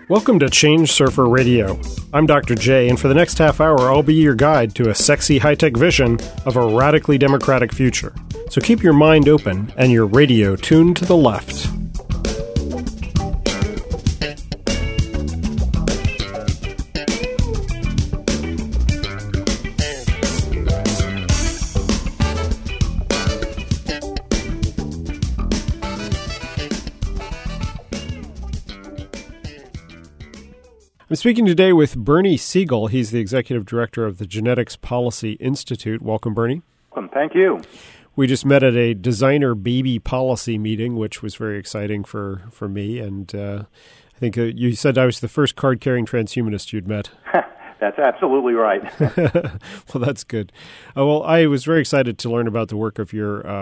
Welcome to Change Surfer Radio. I'm Dr. J, and for the next half hour, I'll be your guide to a sexy high-tech vision of a radically democratic future. So keep your mind open and your radio tuned to the left. I'm speaking today with Bernie Siegel. He's the executive director of the Genetics Policy Institute. Welcome, Bernie. Welcome. Thank you. We just met at a designer baby policy meeting, which was very exciting for me. And I think you said I was the first card-carrying transhumanist you'd met. That's absolutely right. Well, that's good. Well, I was very excited to learn about the work of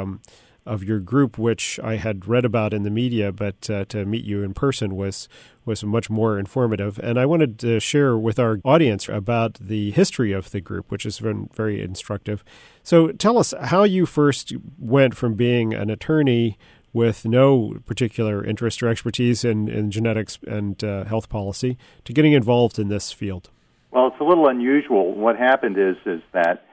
your group, which I had read about in the media, but to meet you in person was much more informative. And I wanted to share with our audience about the history of the group, which has been very instructive. So tell us how you first went from being an attorney with no particular interest or expertise in genetics and health policy to getting involved in this field. Well, it's a little unusual. What happened is that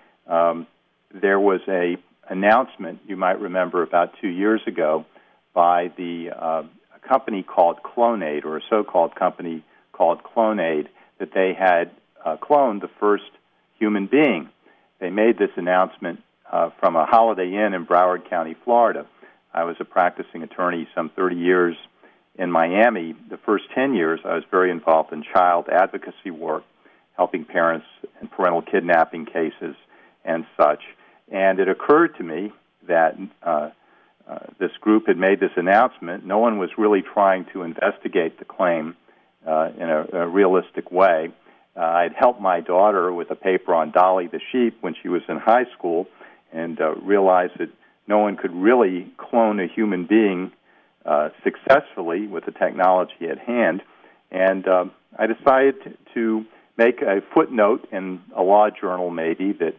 there was a announcement, you might remember, about 2 years ago by a company called Clonade, or a so-called company called Clonade, that they had cloned the first human being. They made this announcement from a Holiday Inn in Broward County, Florida. I was a practicing attorney some 30 years in Miami. The first 10 years, I was very involved in child advocacy work, helping parents in parental kidnapping cases and such. And it occurred to me that this group had made this announcement. No one was really trying to investigate the claim in a realistic way. I'd helped my daughter with a paper on Dolly the sheep when she was in high school, and realized that no one could really clone a human being successfully with the technology at hand. And I decided to make a footnote in a law journal, maybe, that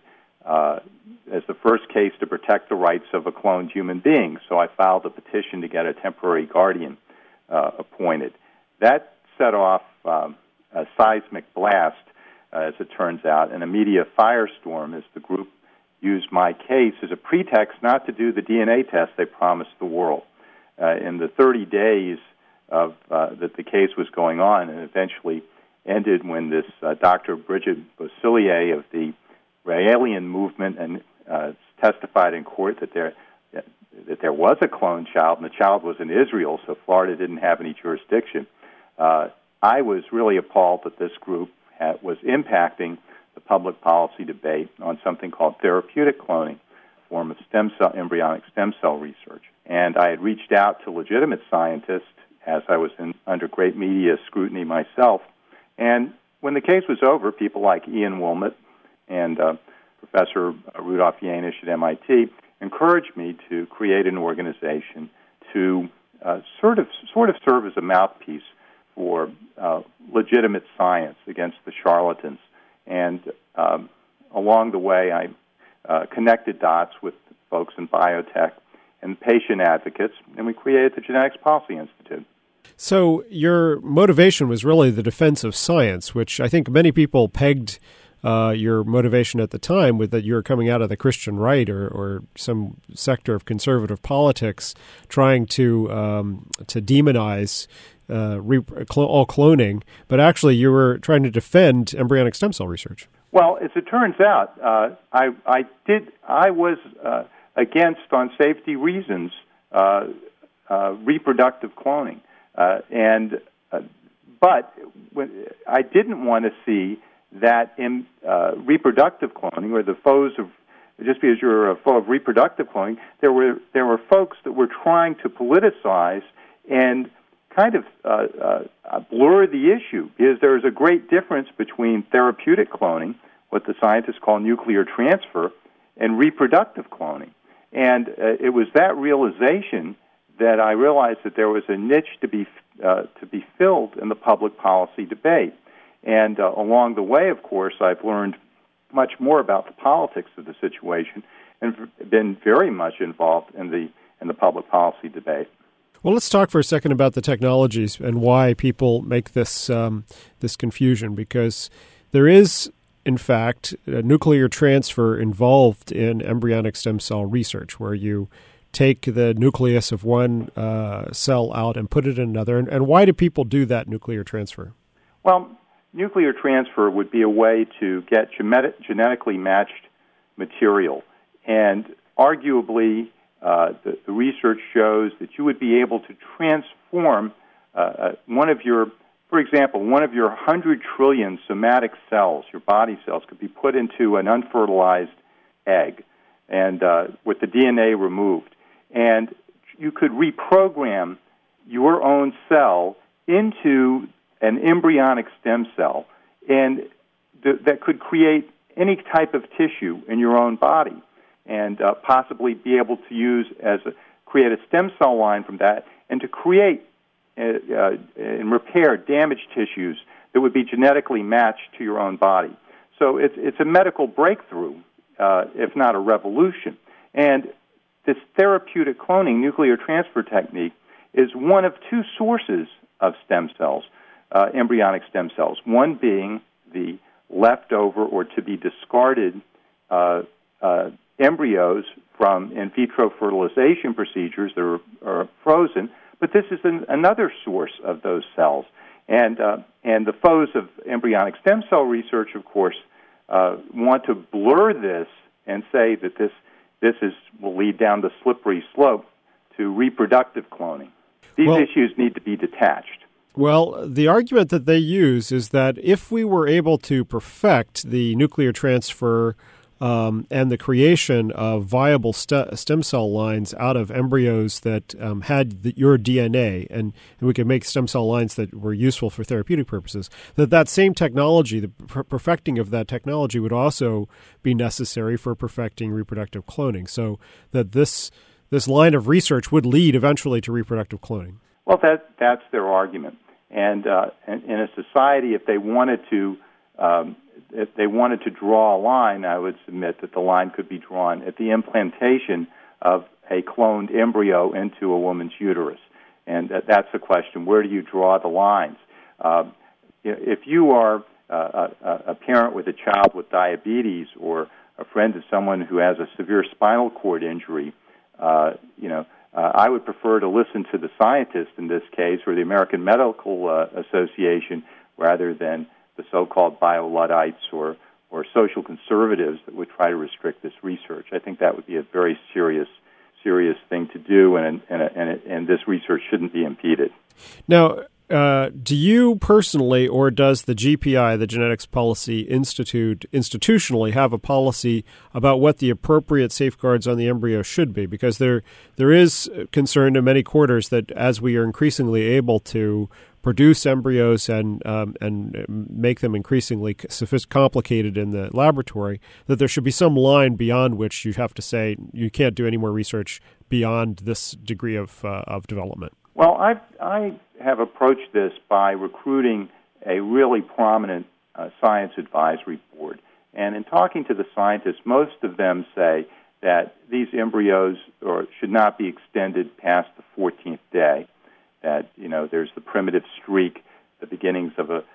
as the first case to protect the rights of a cloned human being. So I filed a petition to get a temporary guardian appointed. That set off a seismic blast, as it turns out, and a media firestorm as the group used my case as a pretext not to do the DNA test they promised the world. In the 30 days that the case was going on, and eventually ended when this Dr. Bridget Bosselier of the Raelian movement and testified in court that there was a cloned child, and the child was in Israel, so Florida didn't have any jurisdiction. I was really appalled that this group was impacting the public policy debate on something called therapeutic cloning, a form of embryonic stem cell research. And I had reached out to legitimate scientists as I was under great media scrutiny myself. And when the case was over, people like Ian Wilmot and Professor Rudolf Jaenisch at MIT encouraged me to create an organization to sort of serve as a mouthpiece for legitimate science against the charlatans. And along the way, I connected dots with folks in biotech and patient advocates, and we created the Genetics Policy Institute. So your motivation was really the defense of science, which I think many people pegged your motivation at the time with that you were coming out of the Christian right or some sector of conservative politics trying to demonize all cloning, but actually you were trying to defend embryonic stem cell research. Well, as it turns out, I was against, on safety reasons, reproductive cloning, but I didn't want to see that in reproductive cloning, or the foes of, just because you're a foe of reproductive cloning, there were folks that were trying to politicize and kind of blur the issue, because there is a great difference between therapeutic cloning, what the scientists call nuclear transfer, and reproductive cloning. And it was that realization that I realized that there was a niche to be filled in the public policy debate. And along the way, of course, I've learned much more about the politics of the situation and been very much involved in the public policy debate. Well, let's talk for a second about the technologies and why people make this this confusion, because there is, in fact, a nuclear transfer involved in embryonic stem cell research, where you take the nucleus of one cell out and put it in another. And why do people do that nuclear transfer? Well, nuclear transfer would be a way to get genetically matched material. And arguably, the research shows that you would be able to transform for example, one of your 100 trillion somatic cells, your body cells, could be put into an unfertilized egg and with the DNA removed. And you could reprogram your own cell into an embryonic stem cell, and that could create any type of tissue in your own body, and possibly be able to create a stem cell line from that, and to create and repair damaged tissues that would be genetically matched to your own body. So it's a medical breakthrough, if not a revolution. And this therapeutic cloning nuclear transfer technique is one of two sources of stem cells, embryonic stem cells, one being the leftover or to be discarded embryos from in vitro fertilization procedures that are frozen, but this is another source of those cells. And the foes of embryonic stem cell research, of course, want to blur this and say that this will lead down the slippery slope to reproductive cloning. These issues need to be detached. Well, the argument that they use is that if we were able to perfect the nuclear transfer and the creation of viable stem cell lines out of embryos that had your DNA, and we could make stem cell lines that were useful for therapeutic purposes, that same technology, the perfecting of that technology, would also be necessary for perfecting reproductive cloning, so that this line of research would lead eventually to reproductive cloning. Well, that's their argument. And in a society, if they wanted to draw a line, I would submit that the line could be drawn at the implantation of a cloned embryo into a woman's uterus. And that's the question: where do you draw the lines? If you are a parent with a child with diabetes, or a friend of someone who has a severe spinal cord injury, I would prefer to listen to the scientists in this case, or the American Medical Association, rather than the so-called bio-Luddites or social conservatives that would try to restrict this research. I think that would be a very serious thing to do, and this research shouldn't be impeded. Now, do you personally, or does the GPI, the Genetics Policy Institute, institutionally have a policy about what the appropriate safeguards on the embryo should be? Because there is concern in many quarters that as we are increasingly able to produce embryos and make them increasingly complicated in the laboratory, that there should be some line beyond which you have to say you can't do any more research beyond this degree of development. Well, I have approached this by recruiting a really prominent science advisory board. And in talking to the scientists, most of them say that these embryos should not be extended past the 14th day. That there's the primitive streak, the beginnings of a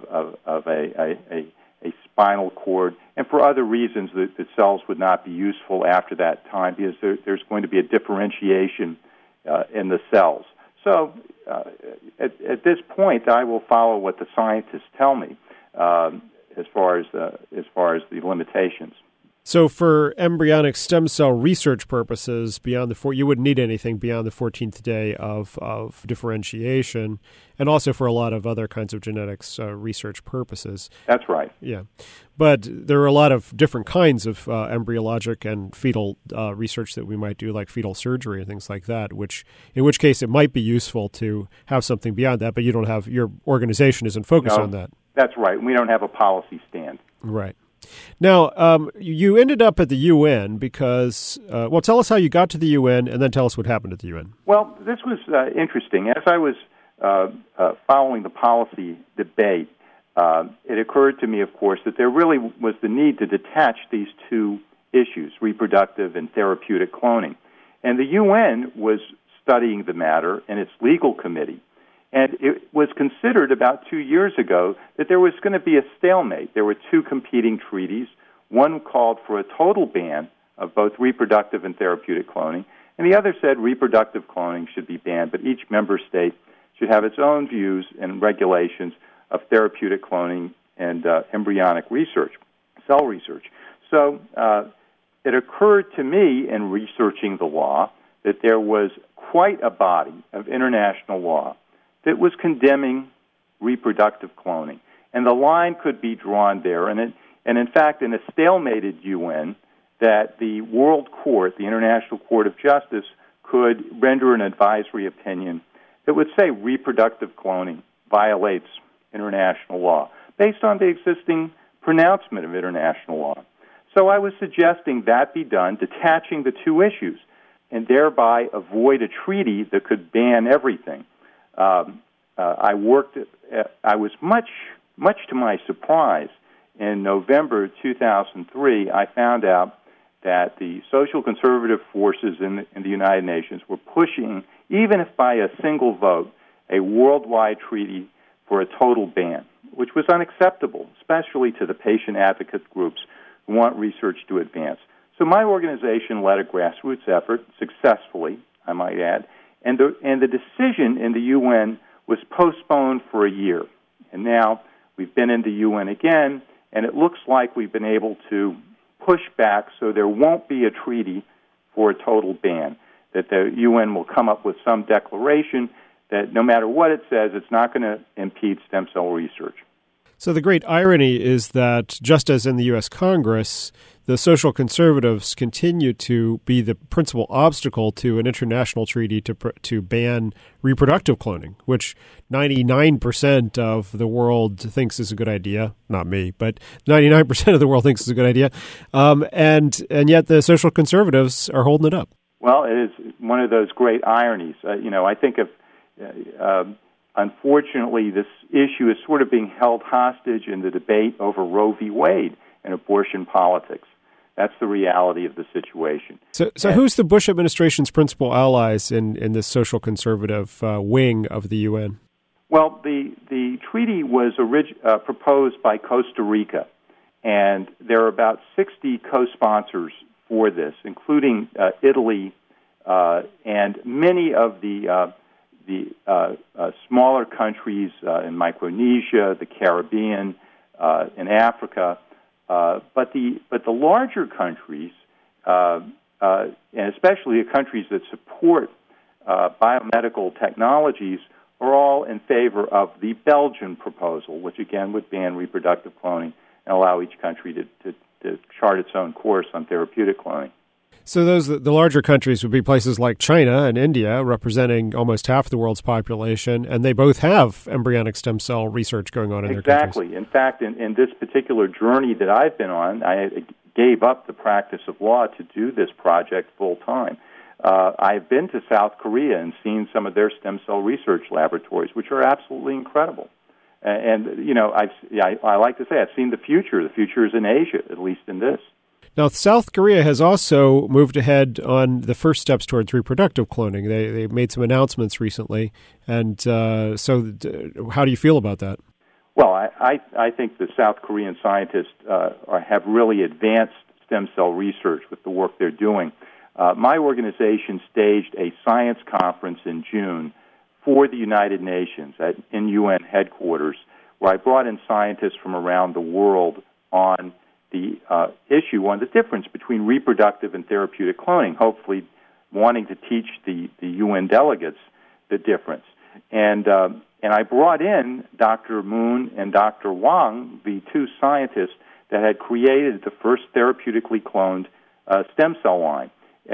spinal cord, and for other reasons the cells would not be useful after that time, because there's going to be a differentiation in the cells. So at this point, I will follow what the scientists tell me as far as the limitations. So for embryonic stem cell research purposes, you wouldn't need anything beyond the 14th day of differentiation, and also for a lot of other kinds of genetics research purposes. That's right. Yeah. But there are a lot of different kinds of embryologic and fetal research that we might do, like fetal surgery and things like that, in which case it might be useful to have something beyond that, but your organization isn't focused on that. That's right. We don't have a policy stand. Right. Now, you ended up at the UN because, tell us how you got to the UN, and then tell us what happened at the UN. Well, this was interesting. As I was following the policy debate, it occurred to me, of course, that there really was the need to detach these two issues, reproductive and therapeutic cloning. And the UN was studying the matter in its legal committee. And it was considered about 2 years ago that there was going to be a stalemate. There were two competing treaties. One called for a total ban of both reproductive and therapeutic cloning, and the other said reproductive cloning should be banned, but each member state should have its own views and regulations of therapeutic cloning and embryonic research, cell research. So it occurred to me in researching the law that there was quite a body of international law that was condemning reproductive cloning. And the line could be drawn there. And in fact, in a stalemated UN, that the World Court, the International Court of Justice, could render an advisory opinion that would say reproductive cloning violates international law based on the existing pronouncement of international law. So I was suggesting that be done, detaching the two issues, and thereby avoid a treaty that could ban everything. I was much to my surprise, in November 2003, I found out that the social conservative forces in the United Nations were pushing, even if by a single vote, a worldwide treaty for a total ban, which was unacceptable, especially to the patient advocate groups who want research to advance. So my organization led a grassroots effort, successfully, I might add, and the decision in the UN was postponed for a year. And now we've been in the UN again, and it looks like we've been able to push back so there won't be a treaty for a total ban, that the UN will come up with some declaration that no matter what it says, it's not going to impede stem cell research. So the great irony is that, just as in the U.S. Congress, the social conservatives continue to be the principal obstacle to an international treaty to ban reproductive cloning, which 99% of the world thinks is a good idea. Not me, but 99% of the world thinks is a good idea. And yet the social conservatives are holding it up. Well, it is one of those great ironies. I think of... Unfortunately, this issue is sort of being held hostage in the debate over Roe v. Wade and abortion politics. That's the reality of the situation. So who's the Bush administration's principal allies in this social conservative wing of the UN? Well, the treaty was proposed by Costa Rica, and there are about 60 co-sponsors for this, including Italy and many of the smaller countries in Micronesia, the Caribbean, in Africa, but the larger countries, and especially the countries that support biomedical technologies, are all in favor of the Belgian proposal, which again would ban reproductive cloning and allow each country to chart its own course on therapeutic cloning. So the larger countries would be places like China and India, representing almost half the world's population, and they both have embryonic stem cell research going on in their countries. Exactly. In fact, in this particular journey that I've been on, I gave up the practice of law to do this project full time. I've been to South Korea and seen some of their stem cell research laboratories, which are absolutely incredible. And I like to say I've seen the future. The future is in Asia, at least in this. Now, South Korea has also moved ahead on the first steps towards reproductive cloning. They made some announcements recently. And so how do you feel about that? Well, I think the South Korean scientists have really advanced stem cell research with the work they're doing. My organization staged a science conference in June for the United Nations in UN headquarters, where I brought in scientists from around the world on the issue on the difference between reproductive and therapeutic cloning, hopefully wanting to teach the UN delegates the difference. And I brought in Dr. Moon and Dr. Wang, the two scientists that had created the first therapeutically cloned stem cell line.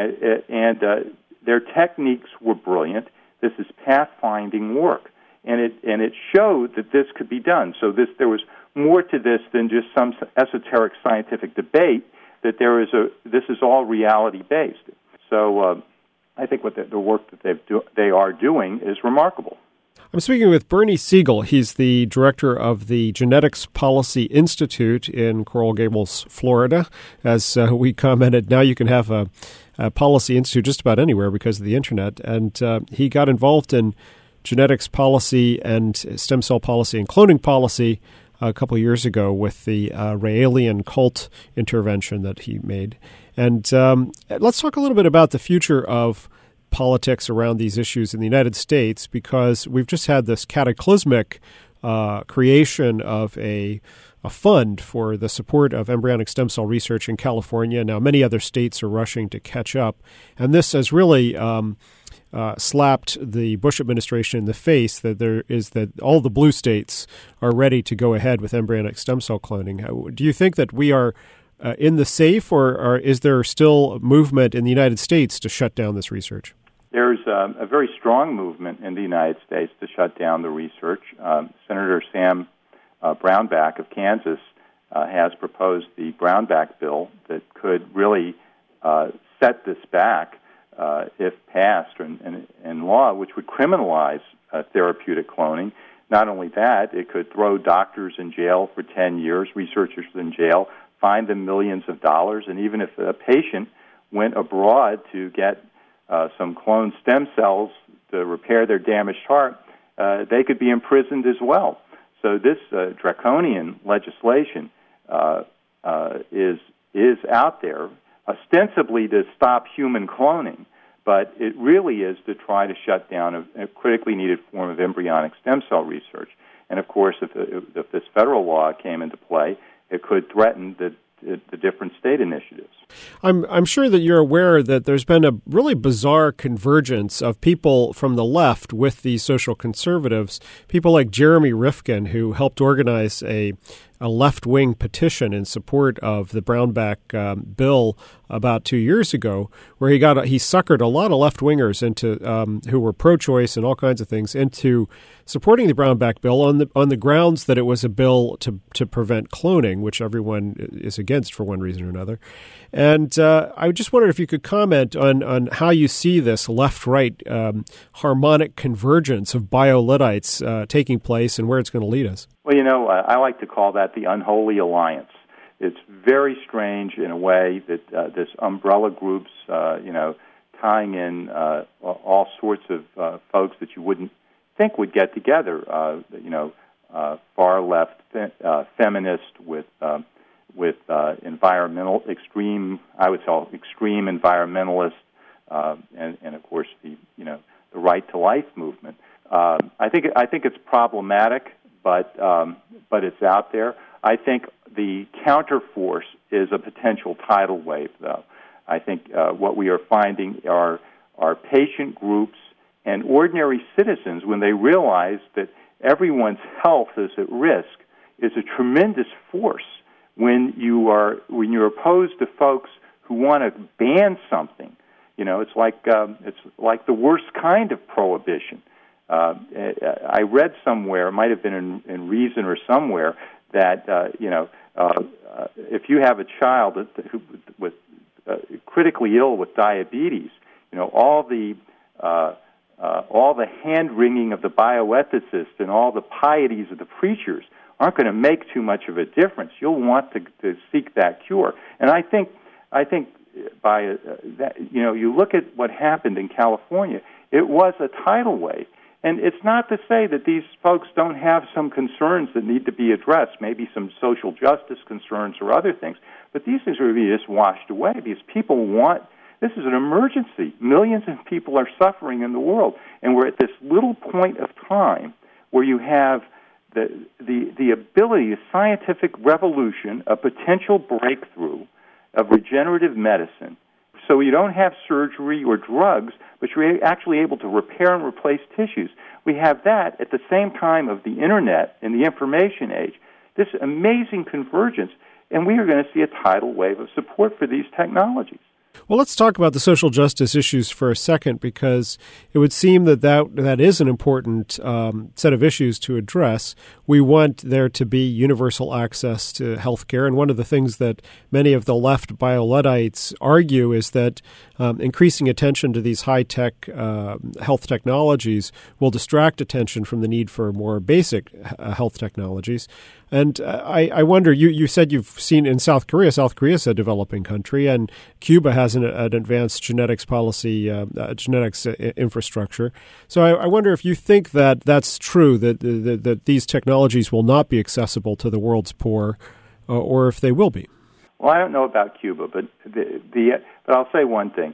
And their techniques were brilliant. This is pathfinding work. And it showed that this could be done. So there was more to this than just some esoteric scientific debate, that this is all reality-based. So I think what the work that they are doing is remarkable. I'm speaking with Bernie Siegel. He's the director of the Genetics Policy Institute in Coral Gables, Florida. As we commented, now you can have a policy institute just about anywhere because of the internet. And he got involved in genetics policy and stem cell policy and cloning policy a couple of years ago with the Raelian cult intervention that he made. And let's talk a little bit about the future of politics around these issues in the United States, because we've just had this cataclysmic creation of a fund for the support of embryonic stem cell research in California. Now, many other states are rushing to catch up. And this has really slapped the Bush administration in the face that all the blue states are ready to go ahead with embryonic stem cell cloning. Do you think that we are in the safe, or is there still movement in the United States to shut down this research? There's a very strong movement in the United States to shut down the research. Senator Sam Brownback of Kansas has proposed the Brownback bill that could really set this back if passed in law, which would criminalize therapeutic cloning. Not only that, it could throw doctors in jail for 10 years, researchers in jail, fine them millions of dollars, and even if a patient went abroad to get some cloned stem cells to repair their damaged heart, they could be imprisoned as well. So this draconian legislation is out there ostensibly to stop human cloning, but it really is to try to shut down a critically needed form of embryonic stem cell research. And of course, if this federal law came into play, it could threaten the different state initiatives. I'm sure that you're aware that there's been a really bizarre convergence of people from the left with the social conservatives, people like Jeremy Rifkin, who helped organize a left-wing petition in support of the Brownback bill about 2 years ago, where he suckered a lot of left-wingers into who were pro-choice and all kinds of things into supporting the Brownback bill on the grounds that it was a bill to prevent cloning, which everyone is against for one reason or another. And I just wondered if you could comment on how you see this left-right harmonic convergence of BioLithites taking place and where it's going to lead us. Well, I like to call that the unholy alliance. It's very strange in a way that this umbrella groups, tying in all sorts of folks that you wouldn't think would get together, far left feminist with environmental extreme environmentalist, and of course the right to life movement. I think it's problematic, but it's out there. I think the counterforce is a potential tidal wave, though. I think what we are finding are patient groups and ordinary citizens, when they realize that everyone's health is at risk, is a tremendous force. When you're opposed to folks who want to ban something, it's like the worst kind of prohibition. I read somewhere, it might have been in Reason or somewhere, that if you have a child with critically ill with diabetes, all the hand-wringing of the bioethicists and all the pieties of the preachers aren't going to make too much of a difference. You'll want to seek that cure. And I think by that, you look at what happened in California, it was a tidal wave. And it's not to say that these folks don't have some concerns that need to be addressed, maybe some social justice concerns or other things, but these things are going to be just washed away because people this is an emergency. Millions of people are suffering in the world, and we're at this little point of time where you have the ability, a scientific revolution, a potential breakthrough of regenerative medicine. So you don't have surgery or drugs, but you're actually able to repair and replace tissues. We have that at the same time of the Internet and the information age, this amazing convergence, and we are going to see a tidal wave of support for these technologies. Well, let's talk about the social justice issues for a second, because it would seem that is an important set of issues to address. We want there to be universal access to health care, and one of the things that many of the left bio-Luddites argue is that increasing attention to these high-tech health technologies will distract attention from the need for more basic health technologies. And I wonder, you said you've seen in South Korea is a developing country, and Cuba has an advanced genetics policy, genetics infrastructure. So I wonder if you think that that's true, that these technologies will not be accessible to the world's poor, or if they will be. Well, I don't know about Cuba, but but I'll say one thing.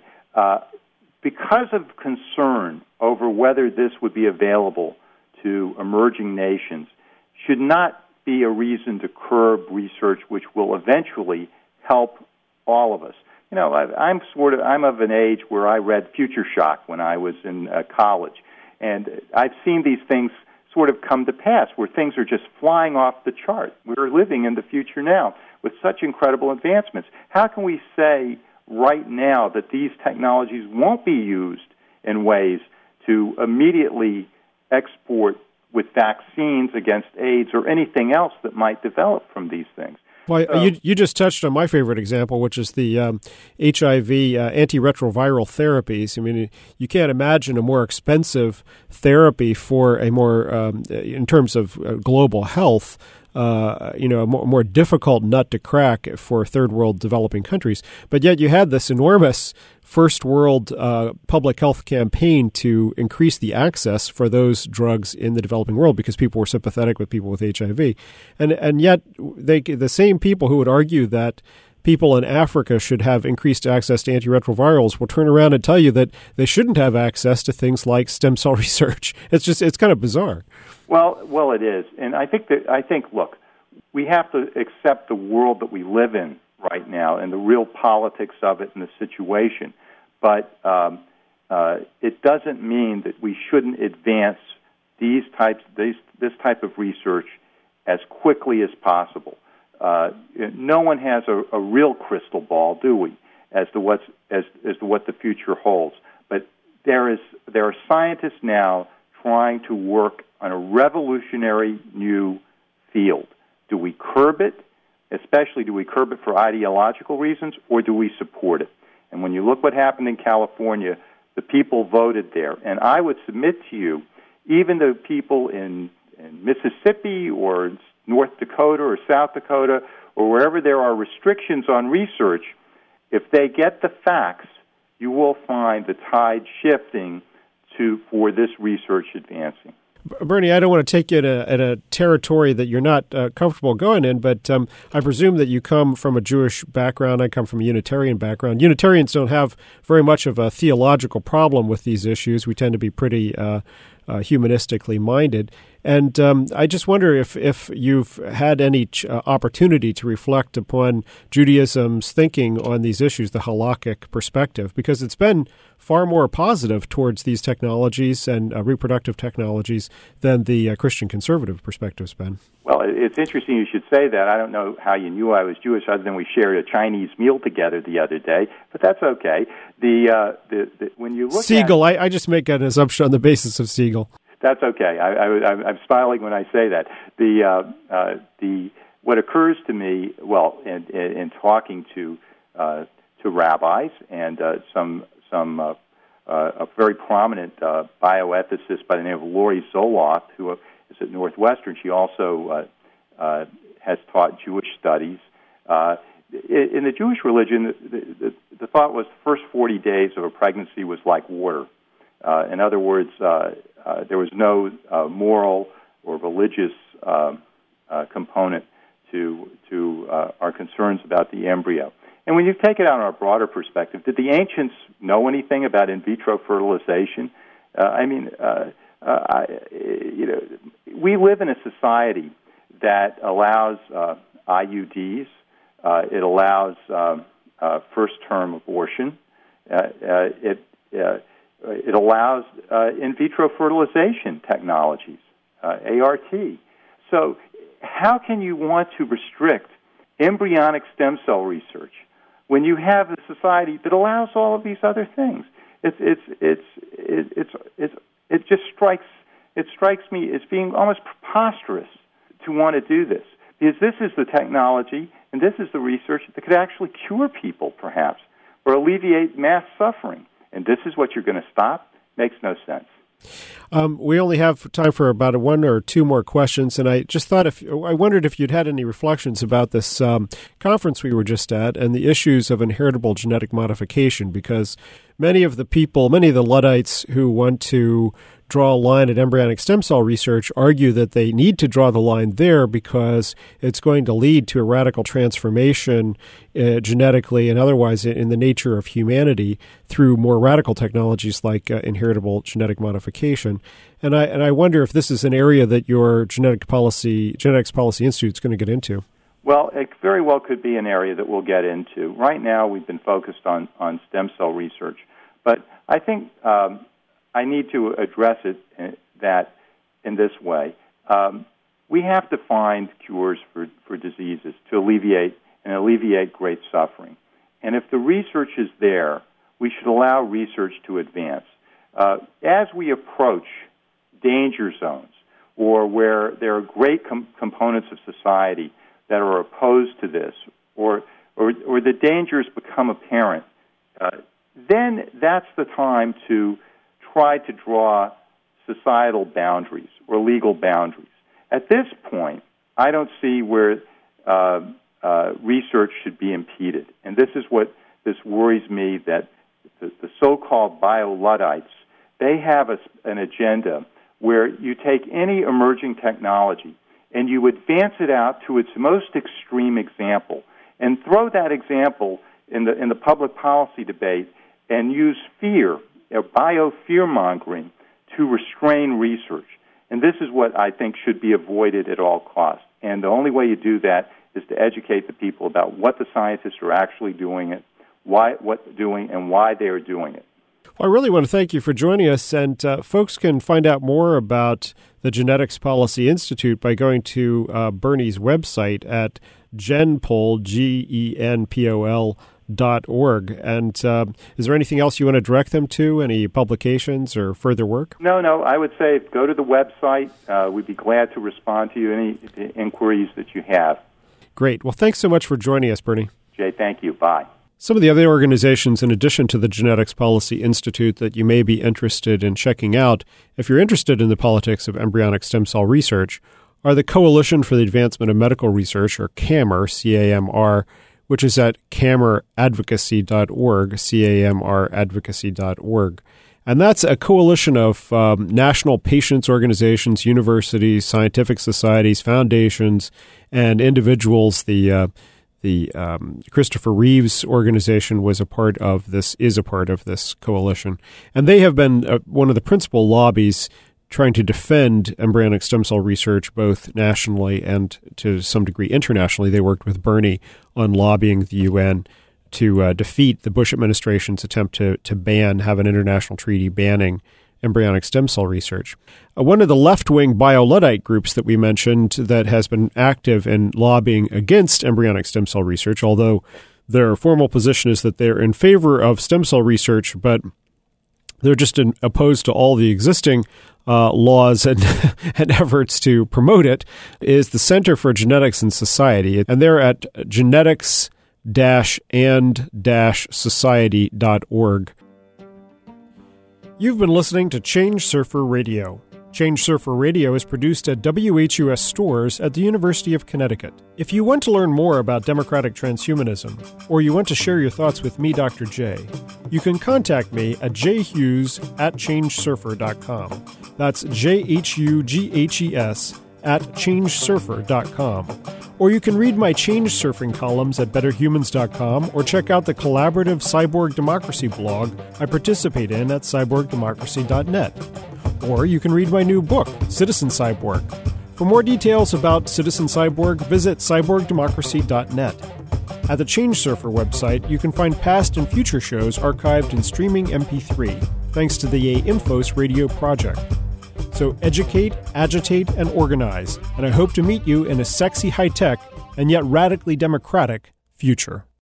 Because of concern over whether this would be available to emerging nations, should not be a reason to curb research which will eventually help all of us. You know, I'm of an age where I read Future Shock when I was in college, and I've seen these things sort of come to pass where things are just flying off the chart. We're living in the future now with such incredible advancements. How can we say right now that these technologies won't be used in ways to immediately export with vaccines against AIDS or anything else that might develop from these things? Well, you just touched on my favorite example, which is the HIV antiretroviral therapies. I mean, you can't imagine a more expensive therapy for a more, in terms of global health, a more difficult nut to crack for third world developing countries. But yet you had this enormous first world public health campaign to increase the access for those drugs in the developing world because people were sympathetic with people with HIV. And yet the same people who would argue that people in Africa should have increased access to antiretrovirals will turn around and tell you that they shouldn't have access to things like stem cell research. It's kind of bizarre. Well, it is. And I think, look, we have to accept the world that we live in right now and the real politics of it and the situation. But it doesn't mean that we shouldn't advance this type of research as quickly as possible. No one has a real crystal ball, do we, as to what the future holds? But there are scientists now trying to work on a revolutionary new field. Do we curb it? Especially, do we curb it for ideological reasons, or do we support it? And when you look what happened in California, the people voted there. And I would submit to you, even the people in Mississippi or North Dakota or South Dakota or wherever there are restrictions on research, if they get the facts, you will find the tide shifting for this research advancing. Bernie, I don't want to take you at a territory that you're not comfortable going in, but I presume that you come from a Jewish background. I come from a Unitarian background. Unitarians don't have very much of a theological problem with these issues. We tend to be pretty humanistically minded. And I just wonder if you've had any opportunity to reflect upon Judaism's thinking on these issues, the halakhic perspective, because it's been far more positive towards these technologies and reproductive technologies than the Christian conservative perspective's been. Well, it's interesting you should say that. I don't know how you knew I was Jewish other than we shared a Chinese meal together the other day, but that's okay. When you look Siegel, I just make an assumption on the basis of Siegel. That's okay. I'm smiling when I say that. What occurs to me, well, in talking to rabbis and a very prominent bioethicist by the name of Lori Zoloft, who is at Northwestern. She also has taught Jewish studies. In the Jewish religion, the thought was the first 40 days of a pregnancy was like water. In other words, there was no moral or religious component to our concerns about the embryo. And when you take it out on a broader perspective, did the ancients know anything about in vitro fertilization? We live in a society that allows IUDs. It allows first-term abortion. It allows in vitro fertilization technologies, ART. So how can you want to restrict embryonic stem cell research when you have a society that allows all of these other things? It just strikes me as being almost preposterous to want to do this, because this is the technology and this is the research that could actually cure people, perhaps, or alleviate mass suffering. And this is what you're going to stop? Makes no sense. We only have time for about one or two more questions, and I just thought I wondered if you'd had any reflections about this conference we were just at and the issues of inheritable genetic modification, because many of the Luddites who want to draw a line at embryonic stem cell research argue that they need to draw the line there because it's going to lead to a radical transformation genetically and otherwise in the nature of humanity through more radical technologies like inheritable genetic modification. And I wonder if this is an area that your Genetics Policy Institute is going to get into. Well, it very well could be an area that we'll get into. Right now, we've been focused on stem cell research, but I think I need to address it in this way. We have to find cures for diseases to alleviate great suffering. And if the research is there, we should allow research to advance. As we approach danger zones or where there are great components of society that are opposed to this, or the dangers become apparent, then that's the time to try to draw societal boundaries or legal boundaries. At this point, I don't see where research should be impeded. And this worries me, that the so-called bio-Luddites, they have an agenda where you take any emerging technology and you advance it out to its most extreme example and throw that example in the public policy debate and use fear, bio-fear-mongering, to restrain research. And this is what I think should be avoided at all costs. And the only way you do that is to educate the people about what the scientists are actually doing and why they are doing it. Well, I really want to thank you for joining us, and folks can find out more about the Genetics Policy Institute by going to Bernie's website at genpol, GENPOL.org. And is there anything else you want to direct them to, any publications or further work? No, I would say go to the website. We'd be glad to respond to you, any inquiries that you have. Great. Well, thanks so much for joining us, Bernie. Jay, thank you. Bye. Some of the other organizations, in addition to the Genetics Policy Institute, that you may be interested in checking out if you're interested in the politics of embryonic stem cell research, are the Coalition for the Advancement of Medical Research, or CAMR, C-A-M-R, which is at CAMRadvocacy.org, CAMRadvocacy.org. And that's a coalition of national patients organizations, universities, scientific societies, foundations, and individuals. The Christopher Reeves organization is a part of this coalition. And they have been one of the principal lobbies trying to defend embryonic stem cell research, both nationally and to some degree internationally. They worked with Bernie on lobbying the UN to defeat the Bush administration's attempt to have an international treaty banning embryonic stem cell research. One of the left-wing bio-Luddite groups that we mentioned that has been active in lobbying against embryonic stem cell research, although their formal position is that they're in favor of stem cell research, but they're just opposed to all the existing laws and efforts to promote it, is the Center for Genetics and Society. And they're at genetics-and-society.org. You've been listening to Change Surfer Radio. Change Surfer Radio is produced at WHUS stores at the University of Connecticut. If you want to learn more about democratic transhumanism, or you want to share your thoughts with me, Dr. J, you can contact me at jhughes@changesurfer.com. That's JHUGHES @changesurfer.com. Or you can read my Change Surfing columns at betterhumans.com, or check out the collaborative Cyborg Democracy blog I participate in at cyborgdemocracy.net. Or you can read my new book, Citizen Cyborg. For more details about Citizen Cyborg, visit cyborgdemocracy.net. At the Change Surfer website, you can find past and future shows archived in streaming MP3, thanks to the Infos Radio project. So educate, agitate, and organize, and I hope to meet you in a sexy, high-tech, and yet radically democratic future.